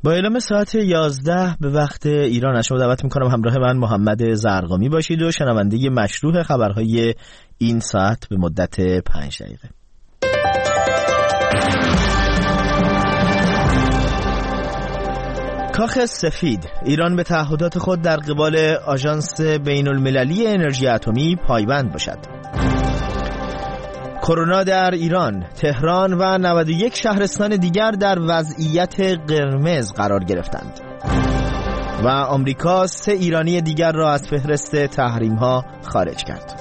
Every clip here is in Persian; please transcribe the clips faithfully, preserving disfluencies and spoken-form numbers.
با اعلام ساعت یازده به وقت ایران از شما دعوت میکنم همراه من محمد زرقامی باشید و شنونده مشروع خبرهای این ساعت به مدت پنج دقیقه. کاخ سفید: ایران به تعهدات خود در قبال آژانس بین المللی انرژی اتمی پایبند باشد. کرونا در ایران: تهران و نود و یک شهرستان دیگر در وضعیت قرمز قرار گرفتند. و آمریکا سه ایرانی دیگر را از فهرست تحریم‌ها خارج کرد.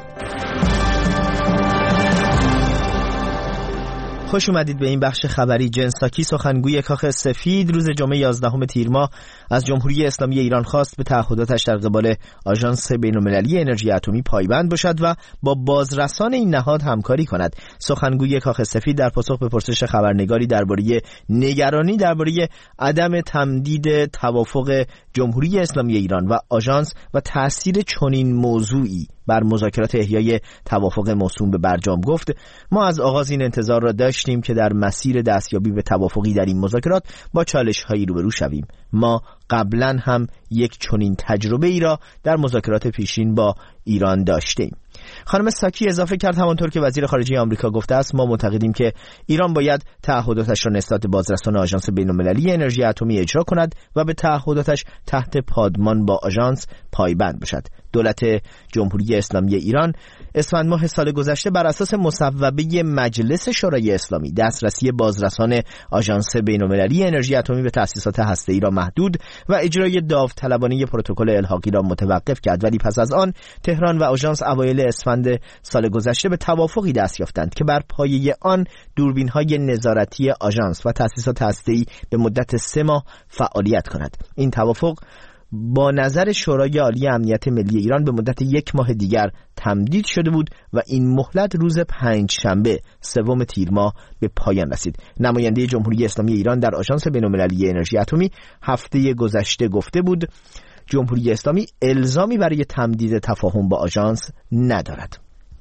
خوش اومدید به این بخش خبری. جن ساکی، سخنگوی کاخ سفید، روز جمعه یازدهم تیر ماه از جمهوری اسلامی ایران خواست به تعهداتش در قبال آژانس بین‌المللی انرژی اتمی پایبند باشد و با بازرسان این نهاد همکاری کند. سخنگوی کاخ سفید در پاسخ به پرسش خبرنگاری درباره نگرانی درباره عدم تمدید توافق جمهوری اسلامی ایران و آژانس و تأثیر چنین موضوعی بر مذاکرات احیای توافق موسوم به برجام گفت: ما از آغاز این انتظار را داشتیم که در مسیر دستیابی به توافقی در این مذاکرات با چالش‌هایی روبرو شویم. ما قبلا هم یک چنین تجربه ای را در مذاکرات پیشین با ایران داشتیم. خانم ساکی اضافه کرد همانطور که وزیر خارجه آمریکا گفته است: ما معتقدیم که ایران باید تعهداتش را نسبت به بازرسان آژانس بین‌المللی انرژی اتمی اجرا کند و به تعهداتش تحت پادمان با آژانس پایبند باشد. دولت جمهوری اسلامی ایران اسفند ماه سال گذشته بر اساس مصوبه مجلس شورای اسلامی دسترسی بازرسان آژانس بین‌المللی انرژی اتمی به تأسیسات هسته‌ای را محدود و اجرای داوطلبانه پروتکل الحاقی را متوقف کرد، ولی پس از آن تهران و آژانس اوایل اسفند سال گذشته به توافقی دست یافتند که بر پایه آن دوربین‌های نظارتی آژانس و تأسیسات هسته‌ای به مدت سه ماه فعالیت کند. این توافق با نظر شورای عالی امنیت ملی ایران به مدت یک ماه دیگر تمدید شده بود و این مهلت روز پنج شنبه سوم تیر ماه به پایان رسید. نماینده جمهوری اسلامی ایران در آژانس بین‌المللی انرژی اتمی هفته گذشته گفته بود جمهوری اسلامی الزامی برای تمدید تفاهم با آژانس ندارد.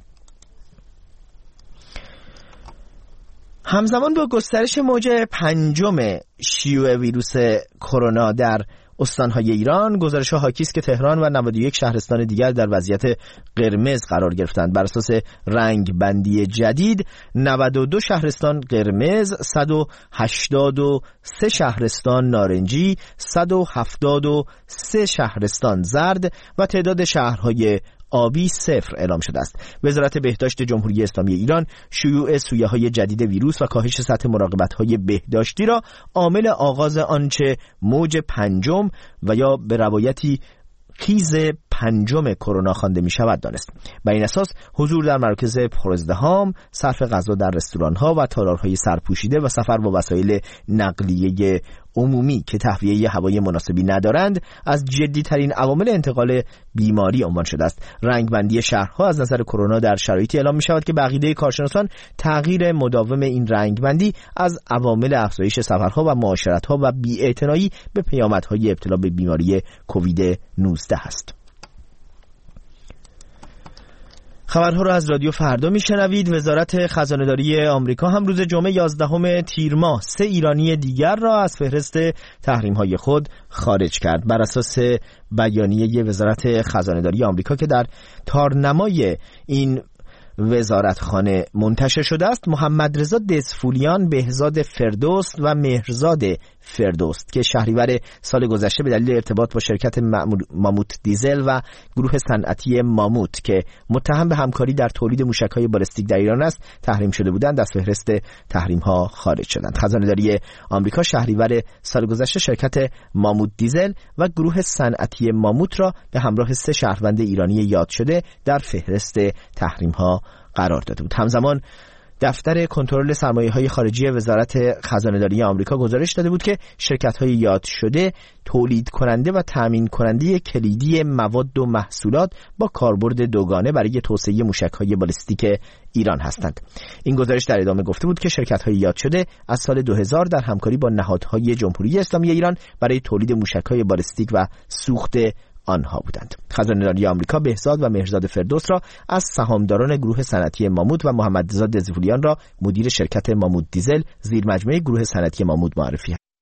همزمان با گسترش موج پنجم شیوع ویروس کرونا در استانهای ایران، گزارش‌ها حاکی است که تهران و نود و یک شهرستان دیگر در وضعیت قرمز قرار گرفتند. بر اساس رنگ بندی جدید، نود و دو شهرستان قرمز، صد و هشتاد و سه شهرستان نارنجی، صد و هفتاد و سه شهرستان زرد و تعداد شهرهای آبی صفر اعلام شده است. وزارت بهداشت جمهوری اسلامی ایران شیوع سویه‌های جدید ویروس و کاهش سطح مراقبت‌های بهداشتی را عامل آغاز آنچه موج پنجم و یا به روایتی خیز پنجم کرونا خوانده می شود دانست. بر این اساس حضور در مراکز پرازدحام، صرف غذا در رستوران‌ها و تالارهای سرپوشیده و سفر با وسایل نقلیه عمومی که تهویه هوای مناسبی ندارند از جدی‌ترین عوامل انتقال بیماری عنوان شده است. رنگبندی شهرها از نظر کرونا در شرایطی اعلام می شود که به عقیده کارشناسان تغییر مداوم این رنگبندی از عوامل افزایش سفرها و معاشرت‌ها و بی‌اعتنایی به پیامدهای ابتلا به بیماری کووید نوزده است. خبرها را از رادیو فردا میشنوید. وزارت خزانه‌داری آمریکا هم روز جمعه یازدهم تیر ماه سه ایرانی دیگر را از فهرست تحریم‌های خود خارج کرد. بر اساس بیانیه وزارت خزانه‌داری آمریکا که در تارنمای این وزارتخانه منتشر شده است، محمد رضا دزفولیان، بهزاد فردوست و مهرزاد فردوست که شهریور سال گذشته به دلیل ارتباط با شرکت ماموت دیزل و گروه صنعتی ماموت که متهم به همکاری در تولید موشک‌های بالستیک در ایران است تحریم شده بودند، از فهرست تحریم‌ها خارج شدند. خزانه‌داری آمریکا شهریور سال گذشته شرکت ماموت دیزل و گروه صنعتی ماموت را به همراه سه شهروند ایرانی یاد شده در فهرست تحریم‌ها قرار داده بود. همزمان دفتر کنترل سرمایه‌های خارجی وزارت خزانه‌داری آمریکا گزارش داده بود که شرکت‌های یاد شده تولید کننده و تامین کننده کلیدی مواد و محصولات با کاربرد دوگانه برای توسعه موشک‌های بالستیک ایران هستند. این گزارش در ادامه گفته بود که شرکت‌های یاد شده از سال دو هزار در همکاری با نهادهای جمهوری اسلامی ایران برای تولید موشک‌های بالستیک و سوخت آنها بودند. خزانه‌داری آمریکا بهزاد و مهرزاد فردوست را از سهامداران گروه صنعتی ماموت و محمد رضا دزفولیان را مدیر شرکت ماموت دیزل زیر مجموعه گروه صنعتی ماموت معرفی